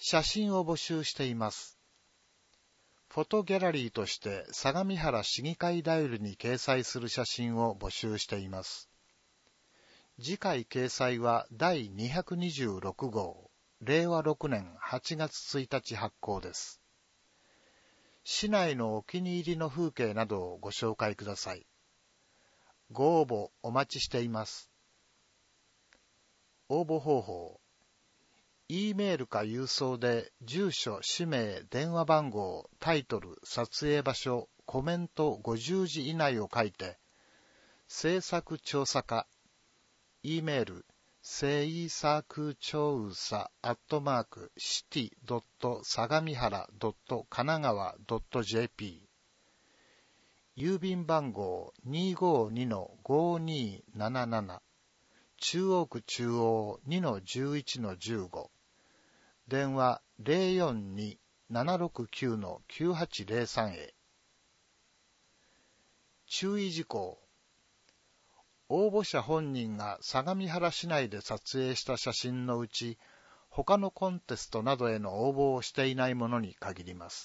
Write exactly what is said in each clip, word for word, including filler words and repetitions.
写真を募集しています。フォトギャラリーとして相模原市議会だよりに掲載する写真を募集しています。次回掲載はだいにひゃくにじゅうろくごう、れいわろくねんはちがつついたち発行です。市内のお気に入りの風景などをご紹介ください。ご応募お待ちしています。応募方法。E メールか郵送で住所、氏名、電話番号、タイトル、撮影場所、コメントごじゅうじ以内を書いて、制作調査課、E メール、制作調査アットマークシティドット相模原ドット神奈川ドット ジェーピー、郵便番号 にーごーにのごーにーなななな、中央区中央 にのじゅういちのじゅうご、電話 ゼロよんにーななろくきゅうのきゅうはちゼロさん へ。注意事項。応募者本人が相模原市内で撮影した写真のうち、他のコンテストなどへの応募をしていないものに限ります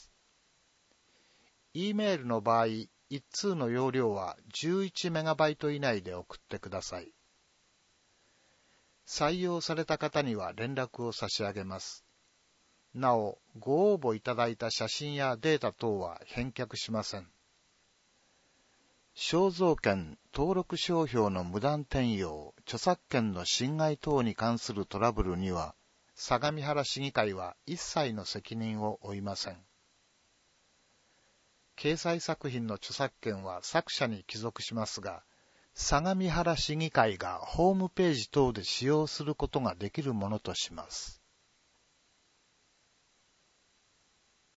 。E メールの場合、一通の容量はじゅういちメガバイト以内で送ってください。採用された方には連絡を差し上げます。なお、ご応募いただいた写真やデータ等は返却しません。肖像権、登録商標の無断転用、著作権の侵害等に関するトラブルには、相模原市議会は一切の責任を負いません。掲載作品の著作権は作者に帰属しますが、相模原市議会がホームページ等で使用することができるものとします。